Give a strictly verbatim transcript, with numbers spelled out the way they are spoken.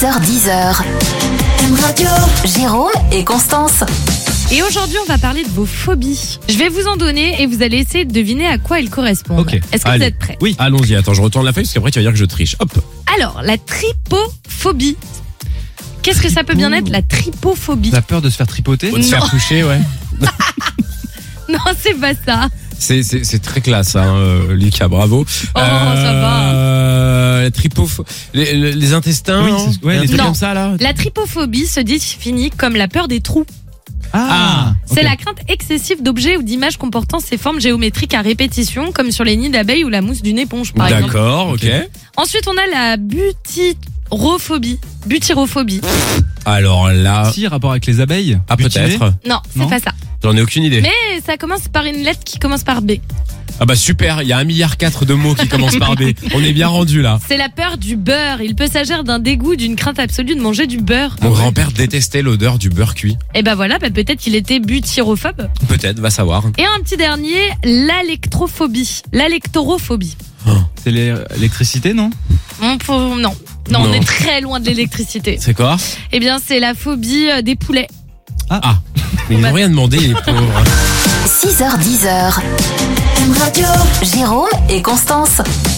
six heures dix. Radio. Jérôme et Constance. Et aujourd'hui, on va parler de vos phobies. Je vais vous en donner et vous allez essayer de deviner à quoi elles correspondent. Ok. Est-ce que Allez. vous êtes prêts? Oui, allons-y. Attends, je retourne la feuille parce qu'après tu vas dire que je triche. Hop. Alors, la tripophobie. Qu'est-ce que ça peut bien être, la tripophobie? T'as peur de se faire tripoter? Faut te faire toucher, ouais. Non, c'est pas ça. C'est, c'est, c'est très classe, hein, euh, Lucas, bravo. Oh, ça va. Euh, la tripoph... les, les, les intestins, Oui, hein, c'est- ouais, un les truc trucs- comme ça, là. La tripophobie se définit comme la peur des trous. Ah, C'est ok. la crainte excessive d'objets ou d'images comportant ces formes géométriques à répétition, comme sur les nids d'abeilles ou la mousse d'une éponge, par exemple. D'accord, ok. Ensuite, on a la butyrophobie. Butyrophobie. Alors là, Si, rapport avec les abeilles? ah Butinée? peut-être. Non, c'est Non. pas ça. J'en ai aucune idée. Mais ça commence par une lettre qui commence par B. Ah bah super, il y a un milliard quatre de mots qui commencent par B. On est bien rendu là. C'est la peur du beurre. Il peut s'agir d'un dégoût, d'une crainte absolue de manger du beurre. Mon grand-père détestait l'odeur du beurre cuit. Et ben voilà, bah peut-être qu'il était butyrophobe. Peut-être, va savoir. Et un petit dernier, l'alectrophobie. L'alectorophobie. C'est l'électricité, non? On peut- Non. non, Non. on est très loin de l'électricité. C'est quoi? Eh bien, c'est la phobie euh, des poulets. Ah, mais ils n'ont rien demandé, les pauvres. six heures dix. Radio. Jérôme et Constance.